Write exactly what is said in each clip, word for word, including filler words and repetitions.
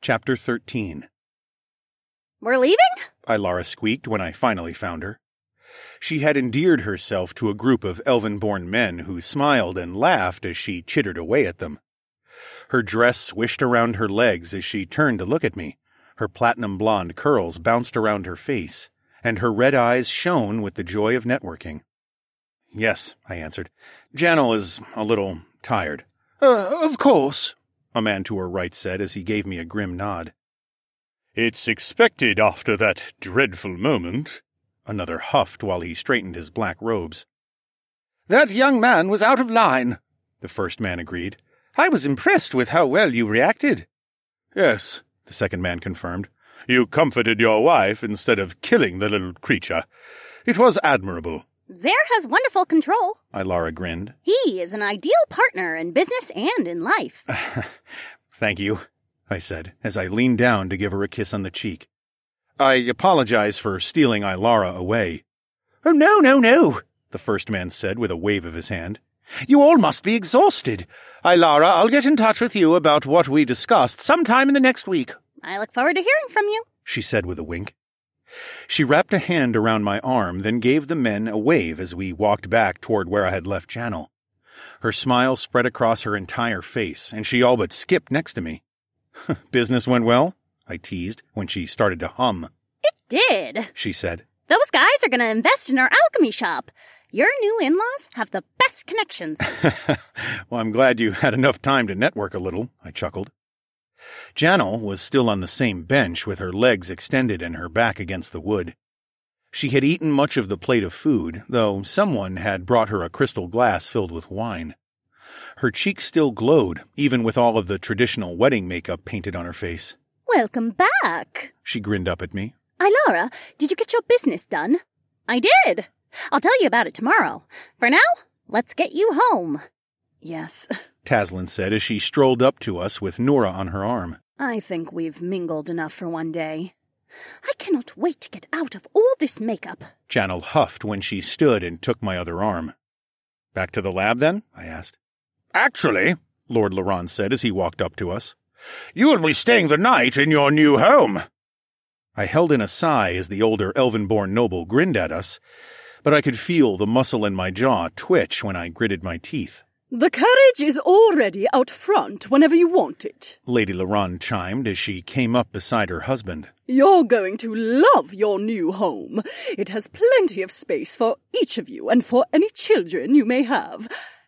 Chapter thirteen. We're leaving? Ilara squeaked when I finally found her. She had endeared herself to a group of elven-born men who smiled and laughed as she chittered away at them. Her dress swished around her legs as she turned to look at me. Her platinum-blonde curls bounced around her face, and her red eyes shone with the joy of networking. "Yes," I answered. "Janel is a little tired." Uh, of course," a man to her right said as he gave me a grim nod. "It's expected after that dreadful moment," another huffed while he straightened his black robes. "That young man was out of line," the first man agreed. "I was impressed with how well you reacted." "Yes," the second man confirmed. "You comforted your wife instead of killing the little creature. It was admirable." Zare has wonderful control. Ilara grinned. He is an ideal partner in business and in life. "Thank you," I said, as I leaned down to give her a kiss on the cheek. "I apologize for stealing Ilara away." "Oh, no, no, no," the first man said with a wave of his hand. "You all must be exhausted. Ilara, I'll get in touch with you about what we discussed sometime in the next week." I look forward to hearing from you, she said with a wink. She wrapped a hand around my arm, then gave the men a wave as we walked back toward where I had left Janel. Her smile spread across her entire face, and she all but skipped next to me. "Business went well?" I teased when she started to hum. "It did," she said. "Those guys are going to invest in our alchemy shop. Your new in-laws have the best connections." "Well, I'm glad you had enough time to network a little," I chuckled. Janel was still on the same bench with her legs extended and her back against the wood. She had eaten much of the plate of food, though someone had brought her a crystal glass filled with wine. Her cheeks still glowed, even with all of the traditional wedding makeup painted on her face. "Welcome back," she grinned up at me. "Ilara, did you get your business done?" "I did. I'll tell you about it tomorrow. For now, let's get you home." "Yes," Taslin said as she strolled up to us with Nora on her arm. "I think we've mingled enough for one day." "I cannot wait to get out of all this makeup," Janel huffed when she stood and took my other arm. "Back to the lab, then?" I asked. "Actually," Lord Laurent said as he walked up to us, "you will be staying the night in your new home." I held in a sigh as the older elven-born noble grinned at us, but I could feel the muscle in my jaw twitch when I gritted my teeth. "The carriage is already out front whenever you want it," Lady Laurent chimed as she came up beside her husband. "You're going to love your new home. It has plenty of space for each of you and for any children you may have.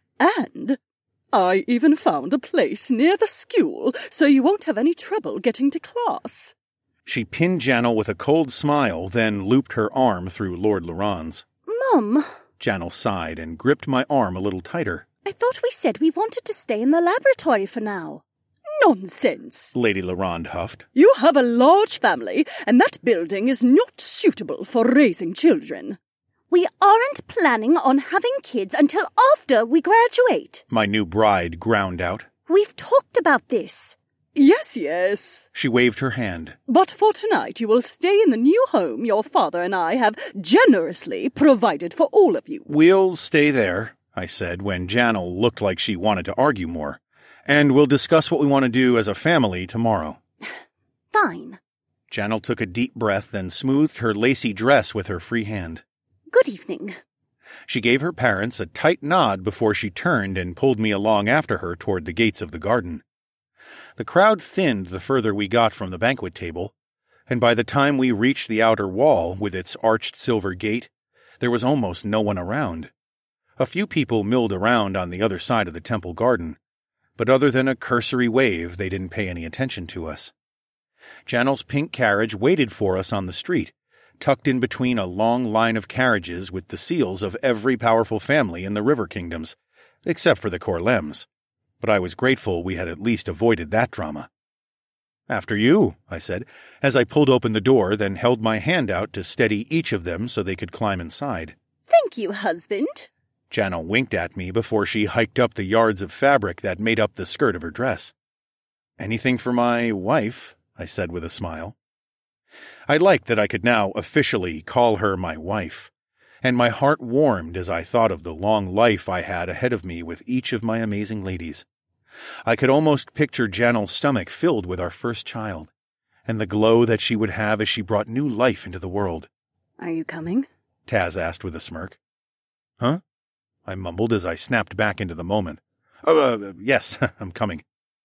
And I even found a place near the school, so you won't have any trouble getting to class." She pinned Janel with a cold smile, then looped her arm through Lord Laurent's. "Mum," Janel sighed and gripped my arm a little tighter. "I thought we said we wanted to stay in the laboratory for now." "Nonsense," Lady Laurent huffed. "You have a large family, and that building is not suitable for raising children." "We aren't planning on having kids until after we graduate," my new bride ground out. "We've talked about this." "Yes, yes." She waved her hand. "But for tonight you will stay in the new home your father and I have generously provided for all of you." "We'll stay there," I said when Janel looked like she wanted to argue more. "And we'll discuss what we want to do as a family tomorrow." "Fine." Janel took a deep breath, then smoothed her lacy dress with her free hand. "Good evening." She gave her parents a tight nod before she turned and pulled me along after her toward the gates of the garden. The crowd thinned the further we got from the banquet table, and by the time we reached the outer wall with its arched silver gate, there was almost no one around. A few people milled around on the other side of the temple garden, but other than a cursory wave, they didn't pay any attention to us. Janel's pink carriage waited for us on the street, tucked in between a long line of carriages with the seals of every powerful family in the River Kingdoms, except for the Corlems. But I was grateful we had at least avoided that drama. "After you," I said, as I pulled open the door, then held my hand out to steady each of them so they could climb inside. "Thank you, husband." Janel winked at me before she hiked up the yards of fabric that made up the skirt of her dress. "Anything for my wife," I said with a smile. I liked that I could now officially call her my wife, and my heart warmed as I thought of the long life I had ahead of me with each of my amazing ladies. I could almost picture Janel's stomach filled with our first child, and the glow that she would have as she brought new life into the world. Are you coming? Taz asked with a smirk. Huh? I mumbled as I snapped back into the moment. Oh, uh, yes, I'm coming.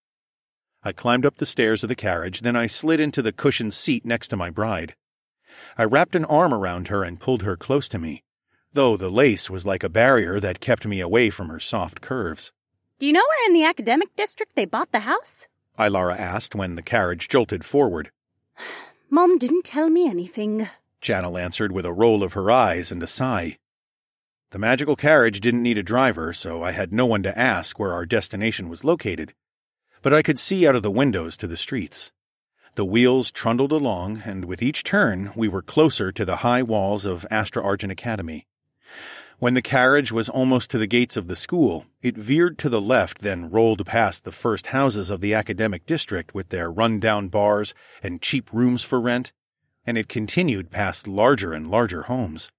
I climbed up the stairs of the carriage, then I slid into the cushioned seat next to my bride. I wrapped an arm around her and pulled her close to me, though the lace was like a barrier that kept me away from her soft curves. Do you know where in the academic district they bought the house? Ilara asked when the carriage jolted forward. Mom didn't tell me anything, Janel answered with a roll of her eyes and a sigh. The magical carriage didn't need a driver, so I had no one to ask where our destination was located, but I could see out of the windows to the streets. The wheels trundled along, and with each turn we were closer to the high walls of Astra Argent Academy. When the carriage was almost to the gates of the school, it veered to the left, then rolled past the first houses of the academic district with their run-down bars and cheap rooms for rent, and it continued past larger and larger homes.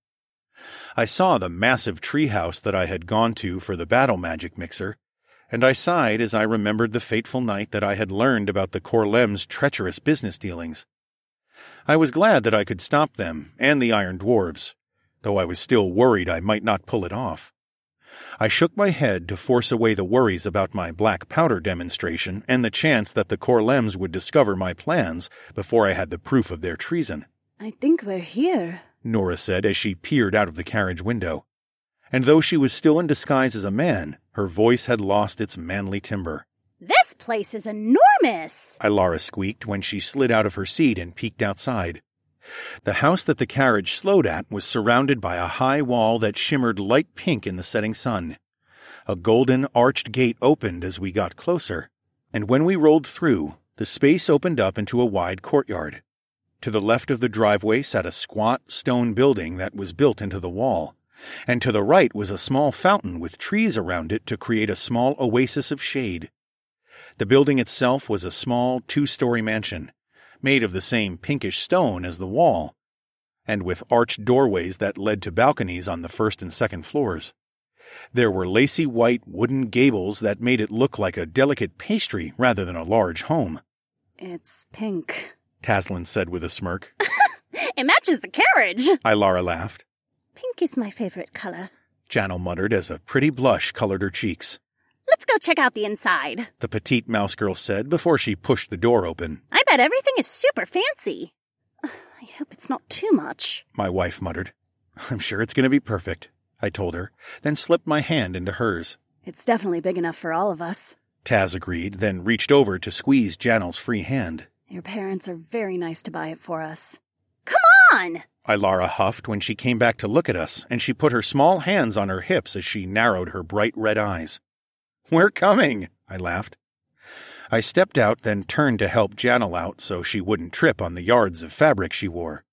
I saw the massive treehouse that I had gone to for the battle magic mixer, and I sighed as I remembered the fateful night that I had learned about the Corlem's treacherous business dealings. I was glad that I could stop them and the Iron Dwarves, though I was still worried I might not pull it off. I shook my head to force away the worries about my black powder demonstration and the chance that the Corlems would discover my plans before I had the proof of their treason. I think we're here, Nora said as she peered out of the carriage window. And though she was still in disguise as a man, her voice had lost its manly timbre. This place is enormous, Ilara squeaked when she slid out of her seat and peeked outside. The house that the carriage slowed at was surrounded by a high wall that shimmered light pink in the setting sun. A golden arched gate opened as we got closer, and when we rolled through, the space opened up into a wide courtyard. To the left of the driveway sat a squat stone building that was built into the wall, and to the right was a small fountain with trees around it to create a small oasis of shade. The building itself was a small two-story mansion, made of the same pinkish stone as the wall, and with arched doorways that led to balconies on the first and second floors. There were lacy white wooden gables that made it look like a delicate pastry rather than a large home. It's pink, Taslin said with a smirk. It matches the carriage, Ilara laughed. Pink is my favorite color, Janel muttered as a pretty blush colored her cheeks. Let's go check out the inside, The petite mouse girl said before she pushed the door open. I bet everything is super fancy. I hope it's not too much, My wife muttered. I'm sure it's going to be perfect, I told her, then slipped my hand into hers. It's definitely big enough for all of us. Taz agreed, then reached over to squeeze Janel's free hand. Your parents are very nice to buy it for us. Come on! Ilara huffed when she came back to look at us, and she put her small hands on her hips as she narrowed her bright red eyes. We're coming, I laughed. I stepped out, then turned to help Janel out so she wouldn't trip on the yards of fabric she wore.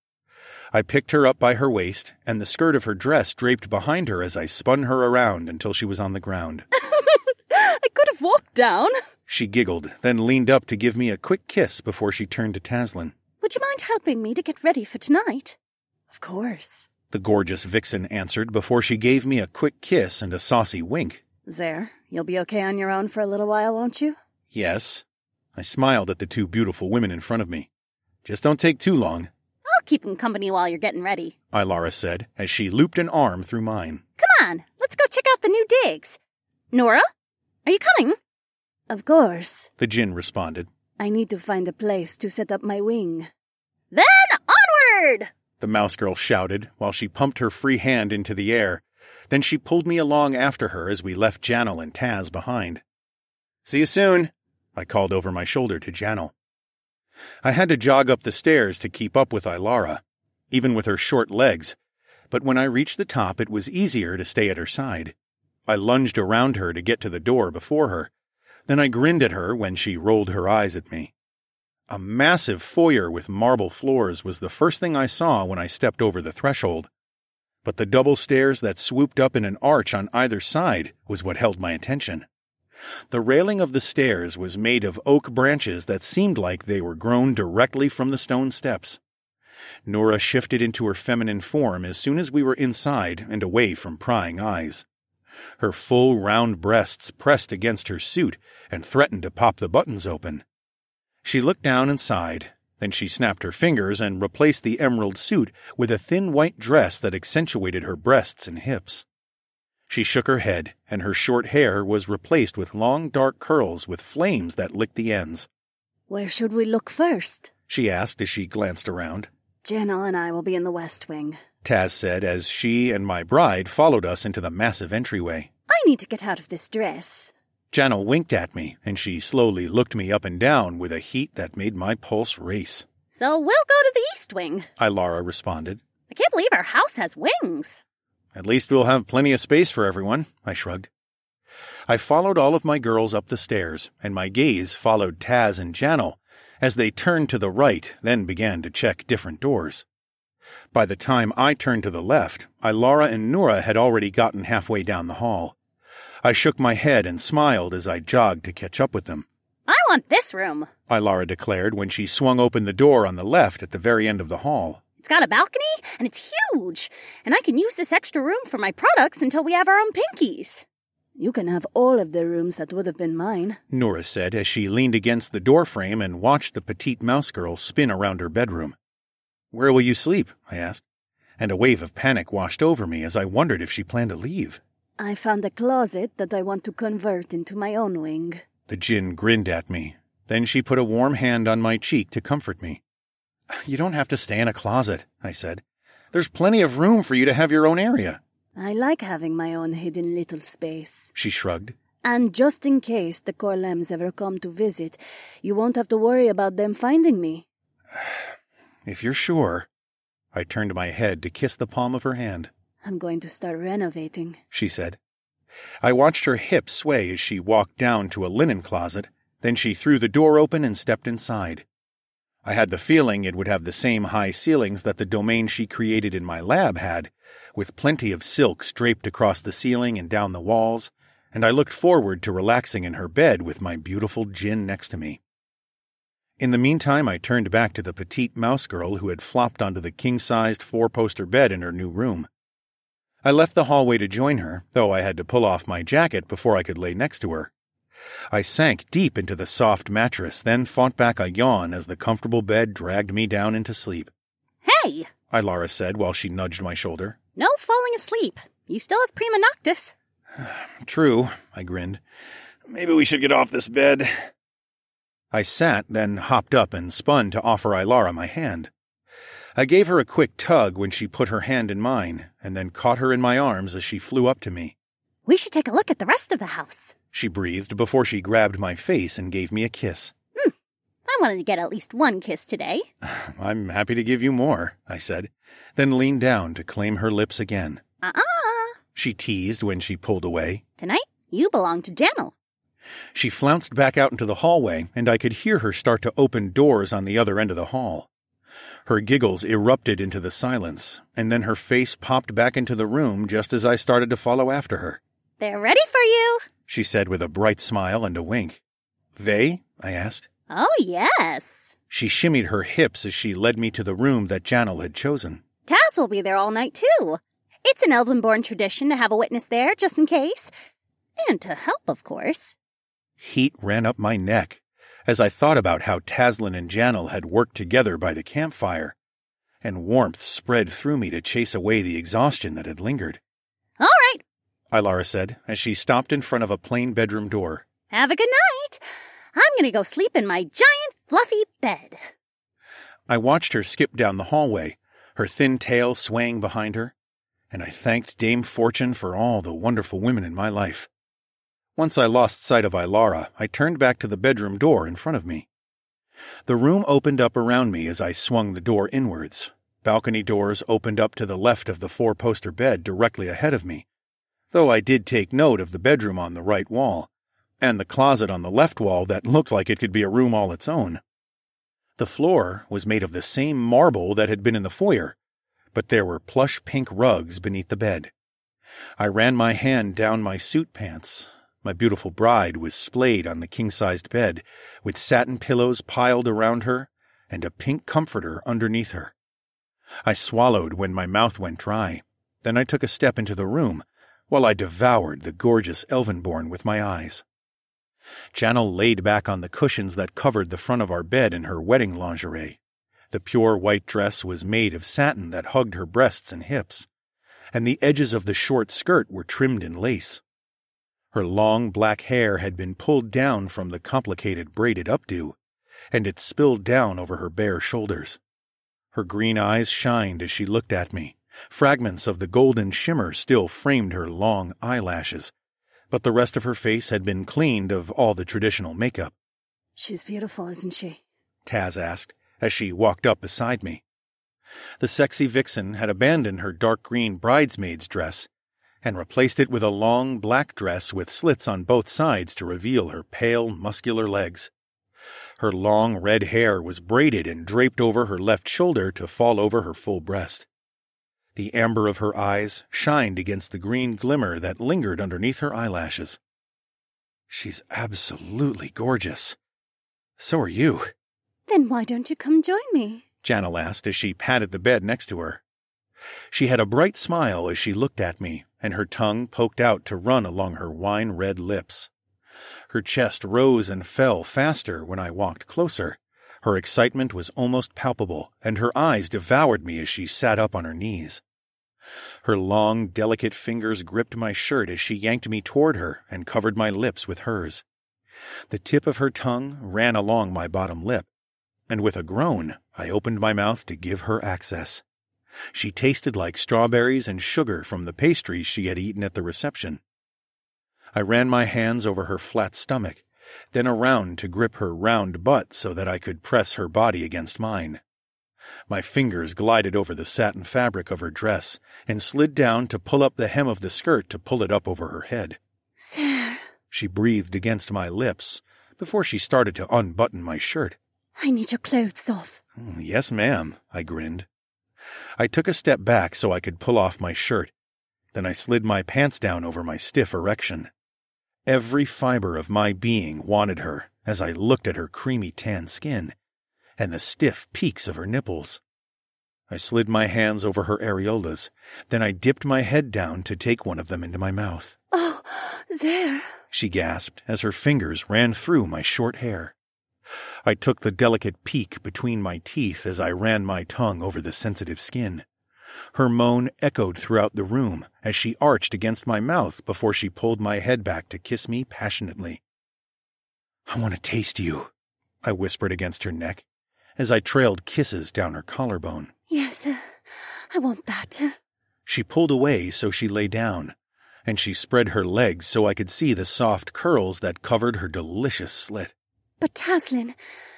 I picked her up by her waist, and the skirt of her dress draped behind her as I spun her around until she was on the ground. I could have walked down. She giggled, then leaned up to give me a quick kiss before she turned to Taslin. Would you mind helping me to get ready for tonight? Of course, The gorgeous vixen answered before she gave me a quick kiss and a saucy wink. Zare, you'll be okay on your own for a little while, won't you? Yes. I smiled at the two beautiful women in front of me. Just don't take too long, I'll keep him company while you're getting ready. Ilara said as she looped an arm through mine. Come on, let's go check out the new digs. Nora, are you coming? Of course. The djinn responded. I need to find a place to set up my wing. Then onward! The mouse girl shouted while she pumped her free hand into the air. Then she pulled me along after her as we left Janel and Taz behind. See you soon, I called over my shoulder to Janel. I had to jog up the stairs to keep up with Ilara, even with her short legs, but when I reached the top it was easier to stay at her side. I lunged around her to get to the door before her. Then I grinned at her when she rolled her eyes at me. A massive foyer with marble floors was the first thing I saw when I stepped over the threshold. But the double stairs that swooped up in an arch on either side was what held my attention. The railing of the stairs was made of oak branches that seemed like they were grown directly from the stone steps. Nora shifted into her feminine form as soon as we were inside and away from prying eyes. Her full, round breasts pressed against her suit and threatened to pop the buttons open. She looked down and sighed. Then she snapped her fingers and replaced the emerald suit with a thin white dress that accentuated her breasts and hips. She shook her head, and her short hair was replaced with long dark curls with flames that licked the ends. "Where should we look first?" she asked as she glanced around. "Janelle and I will be in the West Wing," Taz said as she and my bride followed us into the massive entryway. "I need to get out of this dress." Janelle winked at me, and she slowly looked me up and down with a heat that made my pulse race. "So we'll go to the East Wing," Ilara responded. "I can't believe our house has wings." "At least we'll have plenty of space for everyone," I shrugged. I followed all of my girls up the stairs, and my gaze followed Taz and Janelle as they turned to the right, then began to check different doors. By the time I turned to the left, Ilara and Nura had already gotten halfway down the hall. I shook my head and smiled as I jogged to catch up with them. "I want this room," Ilara declared when she swung open the door on the left at the very end of the hall. "It's got a balcony, and it's huge, and I can use this extra room for my products until we have our own pinkies." "You can have all of the rooms that would have been mine," Nura said as she leaned against the doorframe and watched the petite mouse girl spin around her bedroom. "Where will you sleep?" I asked, and a wave of panic washed over me as I wondered if she planned to leave. "I found a closet that I want to convert into my own wing." The djinn grinned at me. Then she put a warm hand on my cheek to comfort me. "You don't have to stay in a closet," I said. "There's plenty of room for you to have your own area." "I like having my own hidden little space," she shrugged. "And just in case the Corlems ever come to visit, you won't have to worry about them finding me." "If you're sure." I turned my head to kiss the palm of her hand. "I'm going to start renovating," she said. I watched her hips sway as she walked down to a linen closet, then she threw the door open and stepped inside. I had the feeling it would have the same high ceilings that the domain she created in my lab had, with plenty of silks draped across the ceiling and down the walls, and I looked forward to relaxing in her bed with my beautiful djinn next to me. In the meantime, I turned back to the petite mouse girl who had flopped onto the king-sized four-poster bed in her new room. I left the hallway to join her, though I had to pull off my jacket before I could lay next to her. I sank deep into the soft mattress, then fought back a yawn as the comfortable bed dragged me down into sleep. "Hey," Ilara said while she nudged my shoulder. "No falling asleep. You still have prima noctis." "True," I grinned. "Maybe we should get off this bed." I sat, then hopped up and spun to offer Ilara my hand. I gave her a quick tug when she put her hand in mine, and then caught her in my arms as she flew up to me. "We should take a look at the rest of the house," she breathed before she grabbed my face and gave me a kiss. Hmm. I wanted to get at least one kiss today. "I'm happy to give you more," I said, then leaned down to claim her lips again. Uh-uh, she teased when she pulled away. "Tonight, you belong to Janelle." She flounced back out into the hallway, and I could hear her start to open doors on the other end of the hall. Her giggles erupted into the silence, and then her face popped back into the room just as I started to follow after her. "They're ready for you," she said with a bright smile and a wink. "They?" I asked. "Oh, yes." She shimmied her hips as she led me to the room that Janelle had chosen. "Taz will be there all night, too. It's an Elven-born tradition to have a witness there, just in case. And to help, of course." Heat ran up my neck as I thought about how Tazlin and Janelle had worked together by the campfire, and warmth spread through me to chase away the exhaustion that had lingered. "All right," Ilara said as she stopped in front of a plain bedroom door. "Have a good night. I'm going to go sleep in my giant, fluffy bed." I watched her skip down the hallway, her thin tail swaying behind her, and I thanked Dame Fortune for all the wonderful women in my life. Once I lost sight of Ilara, I turned back to the bedroom door in front of me. The room opened up around me as I swung the door inwards. Balcony doors opened up to the left of the four-poster bed directly ahead of me, though I did take note of the bedroom on the right wall, and the closet on the left wall that looked like it could be a room all its own. The floor was made of the same marble that had been in the foyer, but there were plush pink rugs beneath the bed. I ran my hand down my suit pants. My beautiful bride was splayed on the king-sized bed, with satin pillows piled around her and a pink comforter underneath her. I swallowed when my mouth went dry. Then I took a step into the room, while I devoured the gorgeous Elvenborn with my eyes. Janel laid back on the cushions that covered the front of our bed in her wedding lingerie. The pure white dress was made of satin that hugged her breasts and hips, and the edges of the short skirt were trimmed in lace. Her long black hair had been pulled down from the complicated braided updo, and it spilled down over her bare shoulders. Her green eyes shined as she looked at me. Fragments of the golden shimmer still framed her long eyelashes, but the rest of her face had been cleaned of all the traditional makeup. She's beautiful, isn't she? Taz asked as she walked up beside me. The sexy vixen had abandoned her dark green bridesmaid's dress and replaced it with a long black dress with slits on both sides to reveal her pale, muscular legs. Her long red hair was braided and draped over her left shoulder to fall over her full breast. The amber of her eyes shined against the green glimmer that lingered underneath her eyelashes. She's absolutely gorgeous. So are you. Then why don't you come join me? Janel asked as she patted the bed next to her. She had a bright smile as she looked at me, and her tongue poked out to run along her wine-red lips. Her chest rose and fell faster when I walked closer. Her excitement was almost palpable, and her eyes devoured me as she sat up on her knees. Her long, delicate fingers gripped my shirt as she yanked me toward her and covered my lips with hers. The tip of her tongue ran along my bottom lip, and with a groan, I opened my mouth to give her access. She tasted like strawberries and sugar from the pastries she had eaten at the reception. I ran my hands over her flat stomach, then around to grip her round butt so that I could press her body against mine. My fingers glided over the satin fabric of her dress and slid down to pull up the hem of the skirt to pull it up over her head. Sir, she breathed against my lips before she started to unbutton my shirt. I need your clothes off. Yes, ma'am, I grinned. I took a step back so I could pull off my shirt. Then I slid my pants down over my stiff erection. Every fiber of my being wanted her as I looked at her creamy tan skin and the stiff peaks of her nipples. I slid my hands over her areolas, then I dipped my head down to take one of them into my mouth. Oh, there, she gasped as her fingers ran through my short hair. I took the delicate peak between my teeth as I ran my tongue over the sensitive skin. Her moan echoed throughout the room as she arched against my mouth before she pulled my head back to kiss me passionately. I want to taste you, I whispered against her neck as I trailed kisses down her collarbone. Yes, uh, I want that. She pulled away so she lay down, and she spread her legs so I could see the soft curls that covered her delicious slit. But Taslin,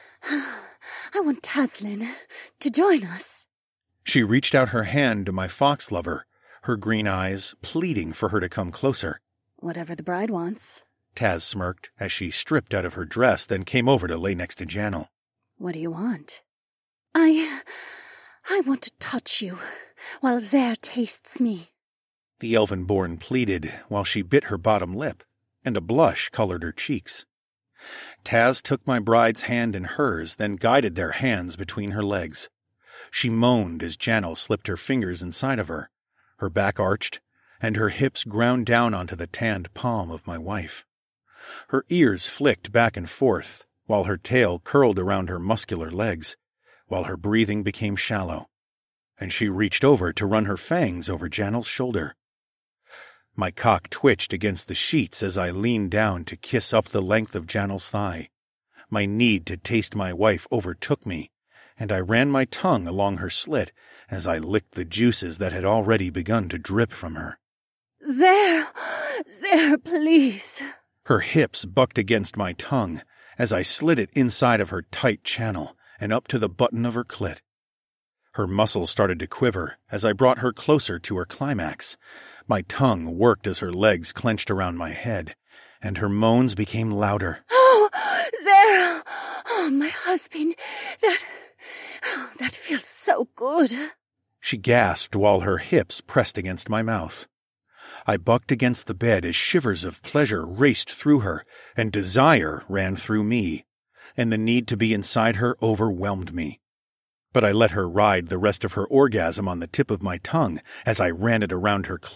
I want Taslin to join us. She reached out her hand to my fox lover, her green eyes pleading for her to come closer. Whatever the bride wants. Taz smirked as she stripped out of her dress, then came over to lay next to Janel. What do you want? I... I want to touch you while Zare tastes me. The Elvenborn pleaded while she bit her bottom lip, and a blush colored her cheeks. Taz took my bride's hand in hers, then guided their hands between her legs. She moaned as Janel slipped her fingers inside of her. Her back arched, and her hips ground down onto the tanned palm of my wife. Her ears flicked back and forth, while her tail curled around her muscular legs, while her breathing became shallow, and she reached over to run her fangs over Janel's shoulder. My cock twitched against the sheets as I leaned down to kiss up the length of Janel's thigh. My need to taste my wife overtook me, and I ran my tongue along her slit as I licked the juices that had already begun to drip from her. Zare! Zare, please! Her hips bucked against my tongue as I slid it inside of her tight channel and up to the button of her clit. Her muscles started to quiver as I brought her closer to her climax. My tongue worked as her legs clenched around my head, and her moans became louder. Oh, Zare! Oh, my husband, that... Oh, that feels so good. She gasped while her hips pressed against my mouth. I bucked against the bed as shivers of pleasure raced through her, and desire ran through me, and the need to be inside her overwhelmed me. But I let her ride the rest of her orgasm on the tip of my tongue as I ran it around her clit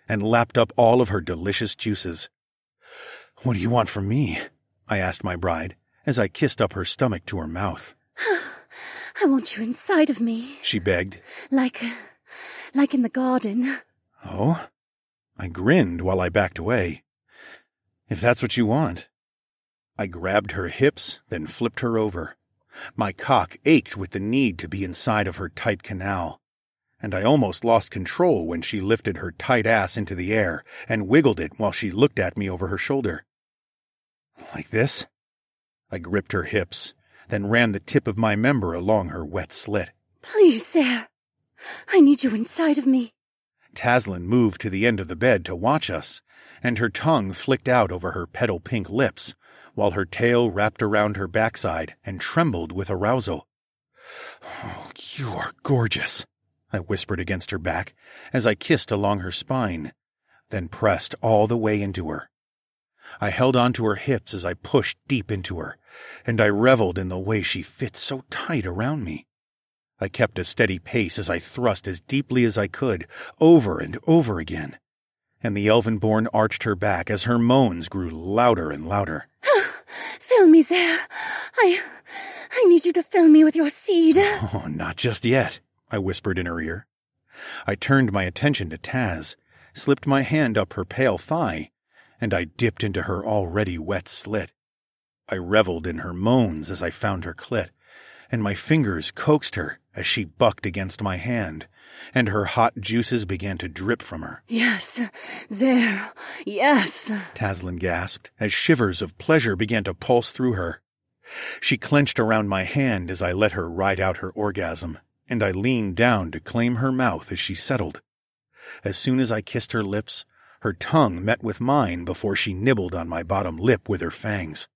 and lapped up all of her delicious juices. "What do you want from me?" I asked my bride, as I kissed up her stomach to her mouth. "I want you inside of me," she begged. Like, like in the garden." "Oh?" I grinned while I backed away. "If that's what you want." I grabbed her hips, then flipped her over. My cock ached with the need to be inside of her tight canal, and I almost lost control when she lifted her tight ass into the air and wiggled it while she looked at me over her shoulder. "Like this?" I gripped her hips, then ran the tip of my member along her wet slit. "Please, Sarah. I need you inside of me." Taslyn moved to the end of the bed to watch us, and her tongue flicked out over her petal-pink lips, while her tail wrapped around her backside and trembled with arousal. "Oh, you are gorgeous," I whispered against her back as I kissed along her spine, then pressed all the way into her. I held onto her hips as I pushed deep into her, and I reveled in the way she fit so tight around me. I kept a steady pace as I thrust as deeply as I could, over and over again, and the Elvenborn arched her back as her moans grew louder and louder. "Fill me, Sarah. I... I need you to fill me with your seed." "Oh, not just yet," I whispered in her ear. I turned my attention to Taz, slipped my hand up her pale thigh, and I dipped into her already wet slit. I reveled in her moans as I found her clit, and my fingers coaxed her as she bucked against my hand, and her hot juices began to drip from her. "Yes, there, yes," Taslyn gasped as shivers of pleasure began to pulse through her. She clenched around my hand as I let her ride out her orgasm, and I leaned down to claim her mouth as she settled. As soon as I kissed her lips, her tongue met with mine before she nibbled on my bottom lip with her fangs.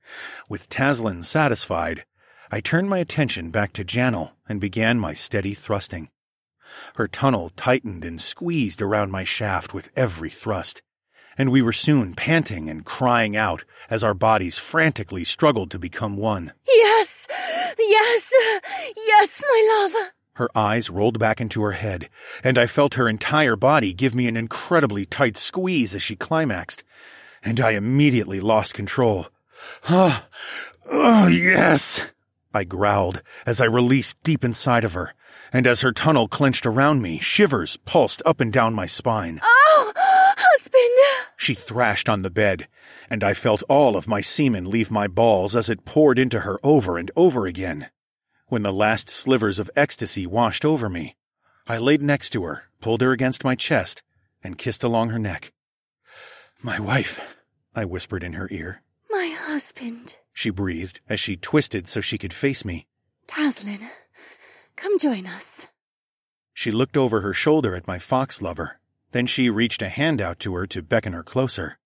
With Taslyn satisfied, I turned my attention back to Janel and began my steady thrusting. Her tunnel tightened and squeezed around my shaft with every thrust, and we were soon panting and crying out as our bodies frantically struggled to become one. "Yes! Yes! Yes, my love!" Her eyes rolled back into her head, and I felt her entire body give me an incredibly tight squeeze as she climaxed, and I immediately lost control. "Oh, oh yes!" I growled as I released deep inside of her, and as her tunnel clenched around me, shivers pulsed up and down my spine. "Oh, husband!" She thrashed on the bed, and I felt all of my semen leave my balls as it poured into her over and over again. When the last slivers of ecstasy washed over me, I laid next to her, pulled her against my chest, and kissed along her neck. "My wife," I whispered in her ear. "My husband," she breathed as she twisted so she could face me. "Taslyn, come join us." She looked over her shoulder at my fox lover. Then she reached a hand out to her to beckon her closer.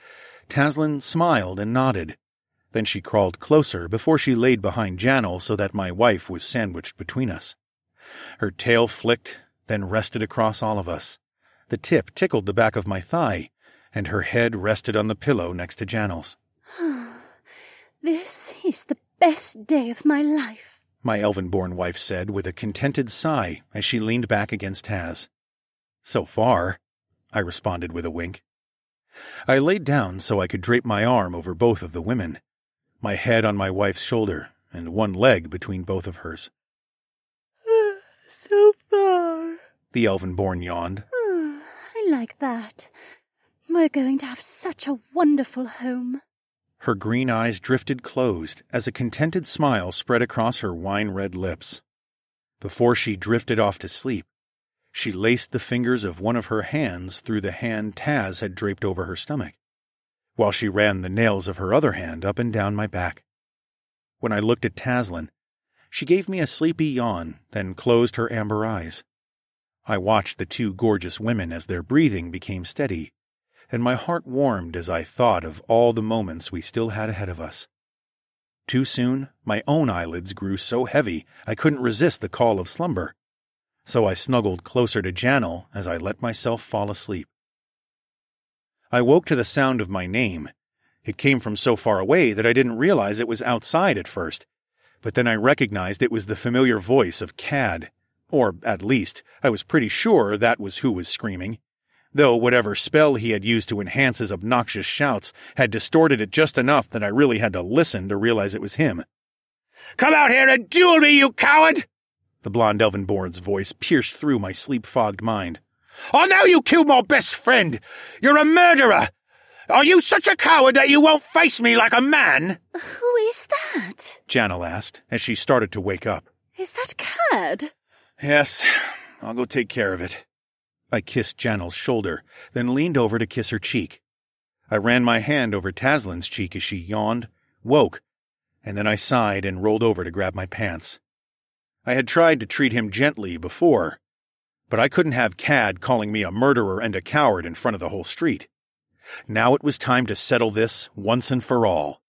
Taslyn smiled and nodded. Then she crawled closer before she laid behind Janel so that my wife was sandwiched between us. Her tail flicked, then rested across all of us. The tip tickled the back of my thigh, and her head rested on the pillow next to Janel's. "This is the best day of my life," my Elvenborn wife said with a contented sigh as she leaned back against Taz. "So far," I responded with a wink. I laid down so I could drape my arm over both of the women, my head on my wife's shoulder and one leg between both of hers. "So far," the Elvenborn yawned. Oh, I like that. We're going to have such a wonderful home. Her green eyes drifted closed as a contented smile spread across her wine-red lips. Before she drifted off to sleep, she laced the fingers of one of her hands through the hand Taz had draped over her stomach, while she ran the nails of her other hand up and down my back. When I looked at Taslyn, she gave me a sleepy yawn, then closed her amber eyes. I watched the two gorgeous women as their breathing became steady, and my heart warmed as I thought of all the moments we still had ahead of us. Too soon, my own eyelids grew so heavy I couldn't resist the call of slumber, so I snuggled closer to Janel as I let myself fall asleep. I woke to the sound of my name. It came from so far away that I didn't realize it was outside at first, but then I recognized it was the familiar voice of Cad, or at least I was pretty sure that was who was screaming. though whatever spell he had used to enhance his obnoxious shouts had distorted it just enough that I really had to listen to realize it was him. "Come out here and duel me, you coward!" The blonde Elvenborn's voice pierced through my sleep-fogged mind. "Oh, now you killed my best friend! You're a murderer! Are you such a coward that you won't face me like a man?" Who is that? Janel asked, as she started to wake up. Is that Cad? "Yes, I'll go take care of it." I kissed Janel's shoulder, then leaned over to kiss her cheek. I ran my hand over Taslin's cheek as she yawned, woke, and then I sighed and rolled over to grab my pants. I had tried to treat him gently before, but I couldn't have Cad calling me a murderer and a coward in front of the whole street. Now it was time to settle this once and for all.